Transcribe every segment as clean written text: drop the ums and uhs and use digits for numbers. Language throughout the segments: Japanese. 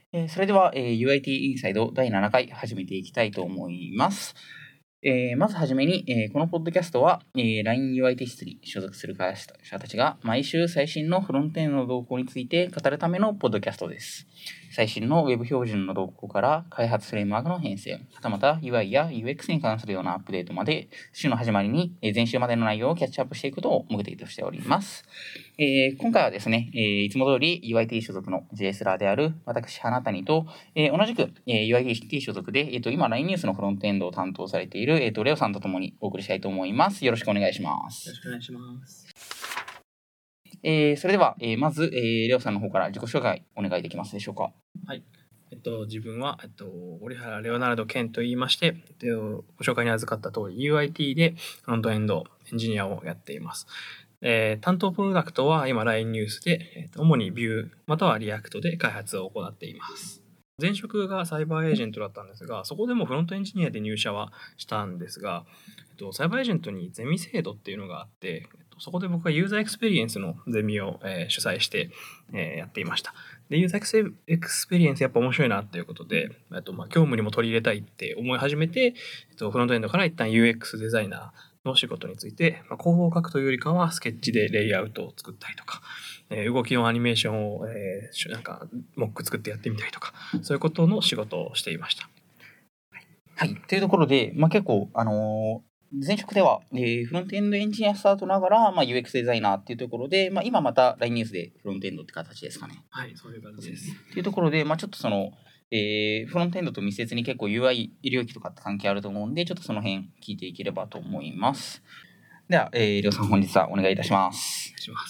それでは、UIT インサイド第7回始めていきたいと思います。まずはじめに、このポッドキャストは、LINE UIT 室に所属する会社たちが毎週最新のフロントエンドの動向について語るためのポッドキャストです。最新の Web 標準の動向から開発フレームワークの変遷、はたまた UI や UX に関するようなアップデートまで、週の始まりに前週までの内容をキャッチアップしていくことを目的としております。今回はですね、いつも通り UIT 所属の JS ラーである私、花谷と、同じく、UIT 所属で、今 LINE ニュースのフロントエンドを担当されている、レオさんとともにお送りしたいと思います。よろしくお願いします。 よろしくお願いします。 それでは、まず、レオさんの方から自己紹介お願いできますでしょうか。 はい。自分は、折原レオナルド・ケンと言いまして、ご紹介に預かった通り UIT でフロントエンドエンジニアをやっています。担当プロダクトは今 LINE ニュースで、主に Vue または React で開発を行っています。前職がサイバーエージェントだったんですが、そこでもフロントエンジニアで入社はしたんですが、サイバーエージェントにゼミ制度っていうのがあって、そこで僕はユーザーエクスペリエンスのゼミを、主催して、やっていました。で、ユーザーエクスペリエンスやっぱ面白いなっていうことで、業務にも取り入れたいって思い始めて、フロントエンドから一旦 UX デザイナーの仕事について、コードを書くというよりかはスケッチでレイアウトを作ったりとか、動きのアニメーションを、なんかモック作ってやってみたりとか、そういうことの仕事をしていました。 はい。というところで、結構、前職では、フロントエンドエンジニアスタートながら、UX デザイナーっていうところで、今また LINE ニュースでフロントエンドって形ですかね。 はい、そういう感じです。 っていうところで、ちょっとその、フロントエンドと密接に結構 UI 領域とかって関係あると思うんで、ちょっとその辺聞いていければと思います。では、りょうさん本日はお願いいたします。 お願いします。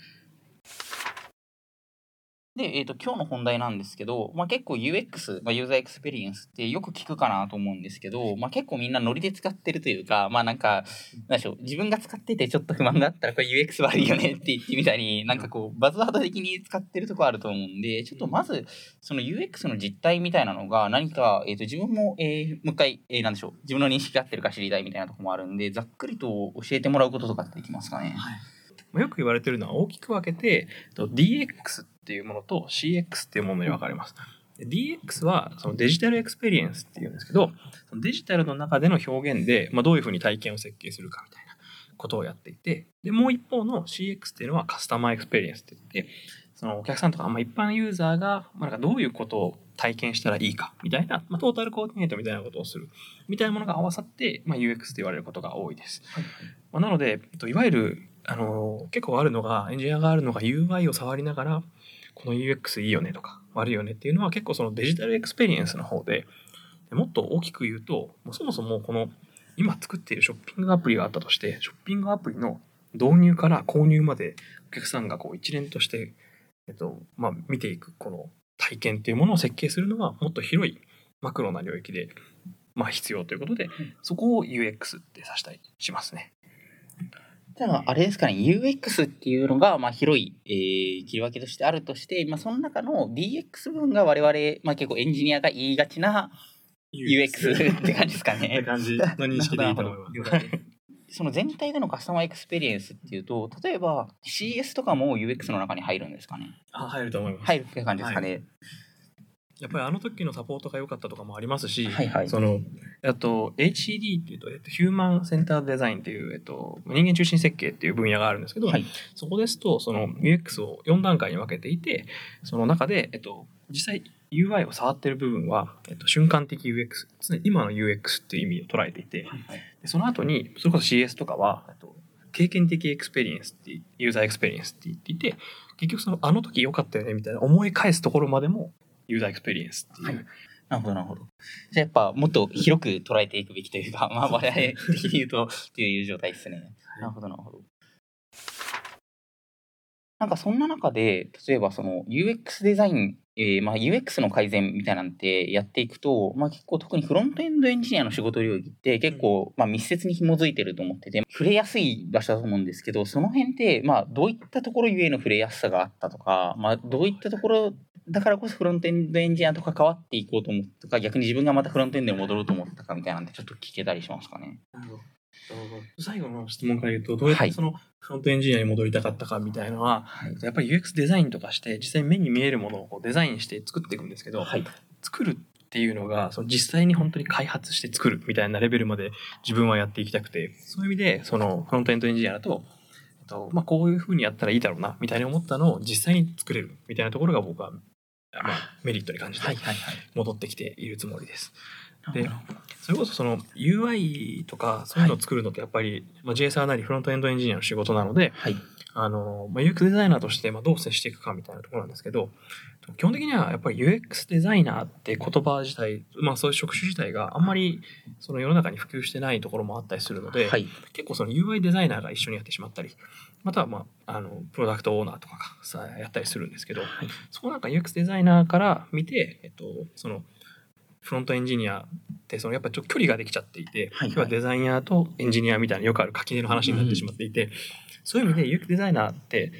で、今日の本題なんですけど、結構 UX、ユーザーエクスペリエンスってよく聞くかなと思うんですけど、結構みんなノリで使ってるというか、なんでしょう、自分が使っててちょっと不満があったらこれ UX 悪いよねって言ってみたり、バズワード的に使ってるところあると思うんで、ちょっとまずその UX の実態みたいなのが何か、自分も、もう一回、なんでしょう、自分の認識が合ってるか知りたいみたいなところもあるんで、ざっくりと教えてもらうこととかってできますかね。 はい。よく言われているのは大きく分けて DX っていうものと CX っていうものに分かれます。DX はそのデジタルエクスペリエンスっていうんですけど、そのデジタルの中での表現で、どういうふうに体験を設計するかみたいなことをやっていて、でもう一方の CX っていうのはカスタマーエクスペリエンスって言って、そのお客さんとか、一般ユーザーがどういうことを体験したらいいかみたいな、トータルコーディネートみたいなことをするみたいなものが合わさって、UX と言われることが多いです。なので、いわゆる結構あるのが、エンジニアがあるのが UI を触りながら、この UX いいよねとか悪いよねっていうのは結構そのデジタルエクスペリエンスの方で、もっと大きく言うと、そもそもこの今作っているショッピングアプリがあったとして、ショッピングアプリの導入から購入までお客さんがこう一連として、見ていくこの体験っていうものを設計するのはもっと広いマクロな領域で、必要ということで、そこを UX って指したりしますね。 じゃあ、あれですかね、UX っていうのが、広い、切り分けとしてあるとして、その中の DX 部分が我々、結構エンジニアが言いがちな UX って感じですかね。 って感じの認識でいいと思います。 その全体でのカスタマーエクスペリエンスっていうと、例えば CS とかも UX の中に入るんですかね。 入ると思います。 入るって感じですかね。はい、 やっぱりあの時のサポートが良かったとかもありますし、 その HCD っていうと、ヒューマンセンターデザインっていう、人間中心設計っていう分野があるんですけど、そこですとその UX を4段階に分けていて、その中で、実際 UI を触っている部分は、瞬間的 UX、常に今の UX っていう意味を捉えていて、でその後にそれこそ CS とかは経験的エクスペリエンスっていうユーザーエクスペリエンスって言っていて、結局そのあの時良かったよねみたいな思い返すところまでもユーザーエクスペリエンスっていう。 なるほどなるほど。じゃあやっぱもっと広く捉えていくべきというか、我々的に言うとっていう状態ですね。なるほどなるほど。そんな中で、例えばその UX デザイン、UX の改善みたいなんてやっていくと、結構特にフロントエンドエンジニアの仕事領域って結構、密接に紐づいてると思ってて、触れやすい場所だと思うんですけど、その辺って、どういったところゆえの触れやすさがあったとか、どういったところだからこそフロントエンドエンジニアと関わっていこうと思ったか、逆に自分がまたフロントエンドに戻ろうと思ったかみたいなんでちょっと聞けたりしますかね。 なるほど。 最後の質問から言うと、どうやってそのフロントエンジニアに戻りたかったかみたいなのは、やっぱり UX デザインとかして実際に目に見えるものをこうデザインして作っていくんですけど、作るっていうのがその実際に本当に開発して作るみたいなレベルまで自分はやっていきたくて、そういう意味でそのフロントエンドエンジニアだと、こういう風にやったらいいだろうなみたいに思ったのを実際に作れるみたいなところが僕はメリットに感じて戻ってきているつもりです。でそれこそその UI とかそういうのを作るのってやっぱり、JSR なりフロントエンドエンジニアの仕事なので、UX デザイナーとしてどう接していくかみたいなところなんですけど、基本的にはやっぱり UX デザイナーって言葉自体、そういう職種自体があんまりその世の中に普及してないところもあったりするので、結構その UI デザイナーが一緒にやってしまったり、またはプロダクトオーナーとかがやったりするんですけど、そこUX デザイナーから見て、そのフロントエンジニアってそのやっぱりちょっと距離ができちゃっていて、今日はデザイナーとエンジニアみたいなよくある垣根の話になってしまっていて、そういう意味で UX デザイナーって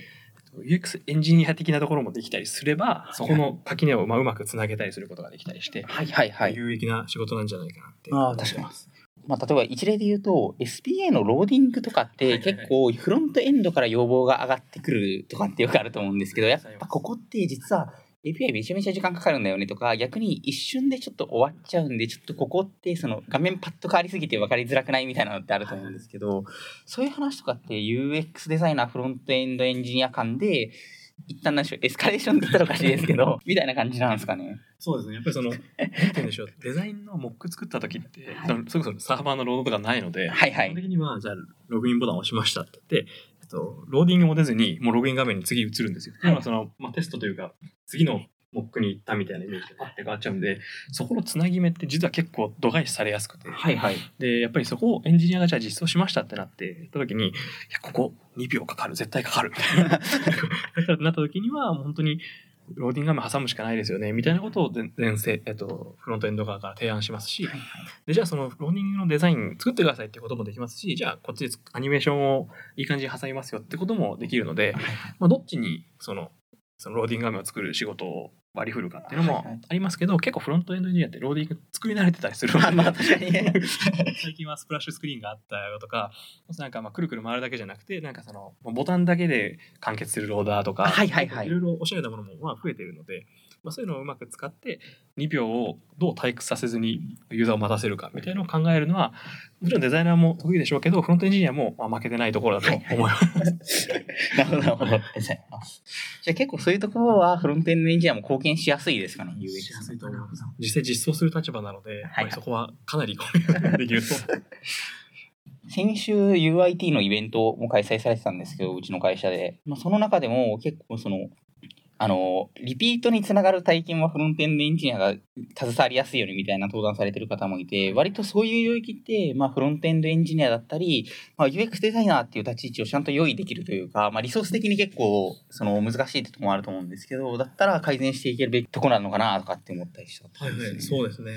UX エンジニア的なところもできたりすれば、そこの垣根をうまくつなげたりすることができたりして、有益な仕事なんじゃないかなって思います。 例えば一例で言うと SPA のローディングとかって結構フロントエンドから要望が上がってくるとかってよくあると思うんですけど、やっぱここって実はAPI めちゃめちゃ時間かかるんだよねとか、逆に一瞬でちょっと終わっちゃうんで、ちょっとここってその画面パッと変わりすぎて分かりづらくないみたいなのってあると思うんですけど、そういう話とかって UX デザイナーフロントエンドエンジニア間で一旦エスカレーションって言ったらおかしいですけどみたいな感じなんですかね。 そうですね。やっぱりなんて言うんでしょう、デザインのモック作った時って、それこそサーバーのロードとかないので、基本的にはじゃあログインボタンを押しましたって言って、ローディングも出ずにもうログイン画面に次移るんですよ。テストというか次のモックに行ったみたいなイメージでパッて変わっちゃうんで、そこのつなぎ目って実は結構度外視されやすくて、でやっぱりそこをエンジニアがじゃあ実装しましたってなってやった時に、いやここ2秒かかる、絶対かかるみたいなだからなった時には本当にローディング画面挟むしかないですよねみたいなことをフロントエンド側から提案しますし、でじゃあそのローディングのデザイン作ってくださいってこともできますし、じゃあこっちでアニメーションをいい感じに挟みますよってこともできるので、どっちにそのローディング画面を作る仕事を割り振るかっていうのもありますけど、結構フロントエンドエンジニアってローディング作り慣れてたりするので最近はスプラッシュスクリーンがあったよとか、くるくる回るだけじゃなくてボタンだけで完結するローダーとか、いろいろおしゃれなものも増えているので、そういうのをうまく使って2秒をどう退屈させずにユーザーを待たせるかみたいなのを考えるのは、もちろんデザイナーも得意でしょうけど、フロントエンジニアも負けてないところだと思います。 なるほど。じゃあ結構そういうところはフロントエンドエンジニアも貢献しやすいですかね。 しやすいと思います。実際実装する立場なので、そこはかなりできると。 先週 UIT のイベントも開催されてたんですけど、うちの会社で、その中でも結構リピートにつながる体験はフロントエンドエンジニアが携わりやすいようにみたいな登壇されてる方もいて、割とそういう領域って、フロントエンドエンジニアだったり、UX デザイナーっていう立ち位置をちゃんと用意できるというか、リソース的に結構難しいってところもあると思うんですけど、だったら改善していけるべきところなのかなとかって思ったりしたんですね。 そうですね。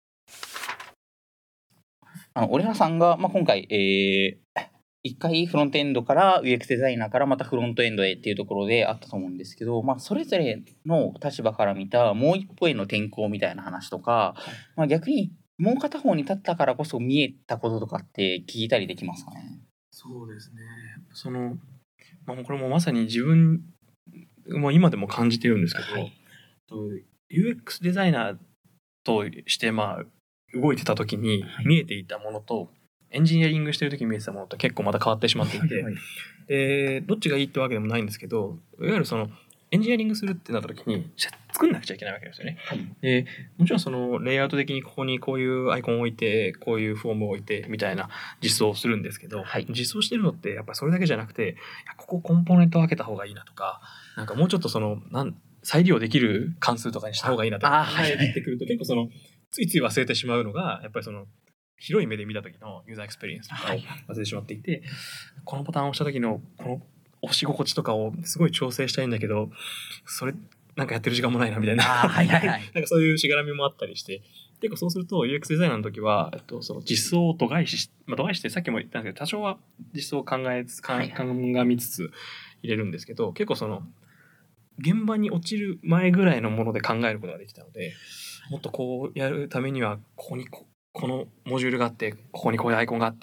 オレナさんが、今回、一回フロントエンドから UX デザイナーからまたフロントエンドへっていうところであったと思うんですけど、それぞれの立場から見たもう一歩への転向みたいな話とか、逆にもう片方に立ったからこそ見えたこととかって聞いたりできますかね。 そうですね。これもまさに自分も今でも感じてるんですけど、UX デザイナーとして動いてた時に見えていたものと、エンジニアリングしてる時に見えてたものと結構また変わってしまっていて、どっちがいいってわけでもないんですけど、いわゆるエンジニアリングするってなった時に作んなくちゃいけないわけですよね。でもちろんレイアウト的にここにこういうアイコンを置いてこういうフォームを置いてみたいな実装をするんですけど、実装してるのってやっぱりそれだけじゃなくて、ここコンポーネントを分けた方がいいなとか、もうちょっと再利用できる関数とかにした方がいいなとか考えてくると、結構ついつい忘れてしまうのが、やっぱり広い目で見た時のユーザーエクスペリエンスとかを忘れてしまっていて、このボタンを押した時のこの押し心地とかをすごい調整したいんだけど、それやってる時間もないなみたいなそういうしがらみもあったりして、結構そうすると UX デザイナーの時は、実装を度外視してさっきも言ったんですけど、多少は実装を鑑みつつ入れるんですけど、結構現場に落ちる前ぐらいのもので考えることができたので、もっとこうやるためにはここにこのモジュールがあって、ここにこういうアイコンがあって、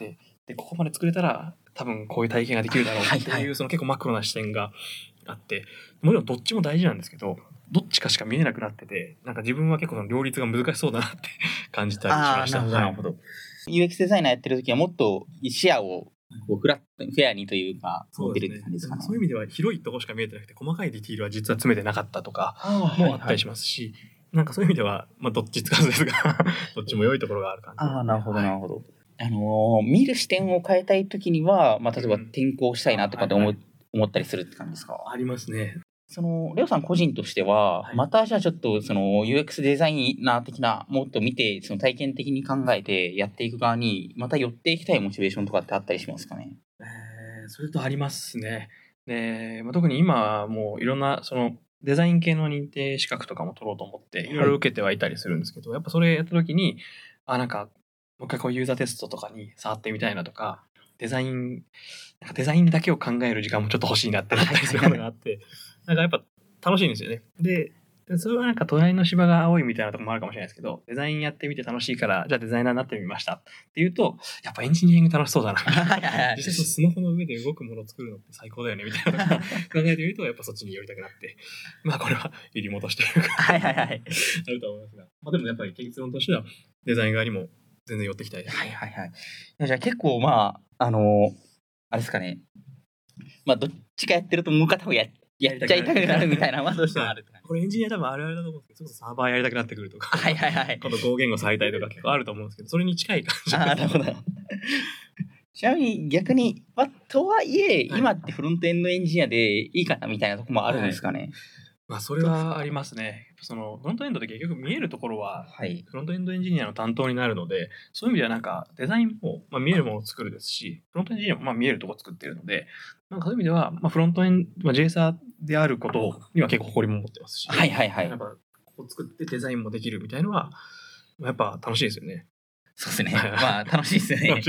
でここまで作れたら多分こういう体験ができるだろうっていうその結構マクロな視点があって、もちろんどっちも大事なんですけど、どっちかしか見えなくなってて、なんか自分は結構その両立が難しそうだなって感じたりしました。 なるほど。UX デザイナーやってる時はもっと視野をこうフェアにというか持ってるって感じですかね。 そういう意味では広いところしか見えてなくて、細かいディティールは実は詰めてなかったとかもあったりしますし、なんかそういう意味では、まあ、どっちつかずですがどっちも良いところがある感じ。 なるほどなるほど。見る視点を変えたいときには、まあ、例えば転校したいなとかって思ったりするって感じですか？ ありますね。 レオさん個人としては、またじゃあちょっとUX デザイナー的なもっと見て体験的に考えてやっていく側にまた寄っていきたいモチベーションとかってあったりしますかね？ それとありますね。で、特に今もういろんなデザイン系の認定資格とかも取ろうと思っていろいろ受けてはいたりするんですけど、やっぱそれやった時になんかもう一回こうユーザーテストとかに触ってみたいなとか、デザインだけを考える時間もちょっと欲しいなってなったりするのがあってなんかやっぱ楽しいんですよね。でそれはなんか隣の芝が青いみたいなところもあるかもしれないですけど、デザインやってみて楽しいからじゃあデザイナーになってみましたっていうと、やっぱエンジニアリング楽しそうだな実際スマホの上で動くものを作るのって最高だよねみたいな考えてみると、やっぱそっちに寄りたくなって、まあこれは入り戻していうかあると思いますが、でもやっぱり結論としてはデザイン側にも全然寄っていきたいです。 じゃあ結構あれですかね、まあどっちかやってるともう片方やっちゃいたくなるみたいなどうしてもある。 これエンジニア多分あるあるだと思うんですけど、サーバーやりたくなってくるとか、この合言語触りたいとか結構あると思うんですけど、それに近い感じです。 なるほど。ちなみに逆に、とはいえ、今ってフロントエンドエンジニアでいいかなみたいなところもあるんですかね？ それはありますね。フロントエンドで結局見えるところは、フロントエンドエンジニアの担当になるので、そういう意味ではなんかデザインも、見えるものを作るですし、フロントエンジニアも見えるところを作っているので、なんかそういう意味では、フロントエンド、JSA であることには結構誇りも持ってますし、やっぱここ作ってデザインもできるみたいのは、やっぱ楽しいですよね。 そうですね。楽しいですよね。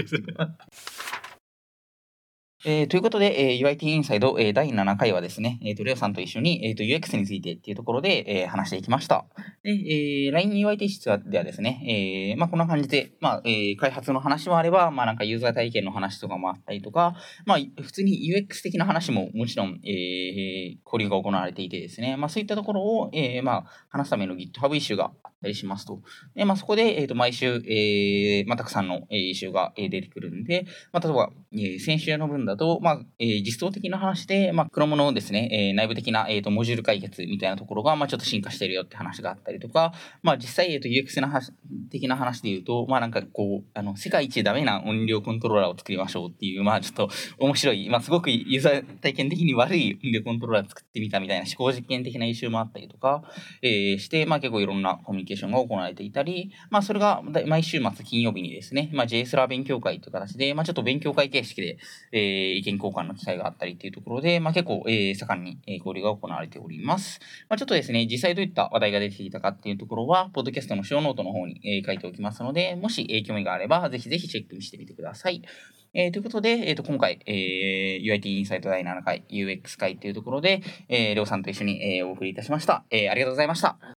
ということで、UIT インサイド、第7回はですね、レオさんと一緒に、UX についてっていうところで、話していきました。で、LINE UIT 室ではですね、こんな感じで、開発の話もあれば、なんかユーザー体験の話とかもあったりとか、普通に UX 的な話ももちろん、交流が行われていてですね、そういったところを、話すための GitHub イシューがあったりしますと。で、そこで、毎週、たくさんのイシューが出てくるんで、例えば、先週の分だと、実装的な話で、Chrome のですね、内部的な、モジュール解決みたいなところが、ちょっと進化しているよって話があったりとか、実際、UX の的な話で言うと、なんかこう、世界一ダメな音量コントローラーを作りましょうっていう、ちょっと面白い、すごくユーザー体験的に悪い音量コントローラー作ってみたみたいな思考実験的なイシューもあったりとか、して、結構いろんなコミュニケーションが行われていたり、それが毎週末金曜日にですね、JSLA 勉強会という形で、ちょっと勉強会形式で、意見交換の機会があったりというところで、結構、盛んに交流が行われております。ちょっとですね、実際どういった話題が出てきたかっていうところは、ポッドキャストの小ノートの方に、書いておきますので、もし、興味があれば、ぜひぜひチェックしてみてください。ということで、今回、UIT インサイト第7回 UX 会というところで、レオさんと一緒に、お送りいたしました。ありがとうございました。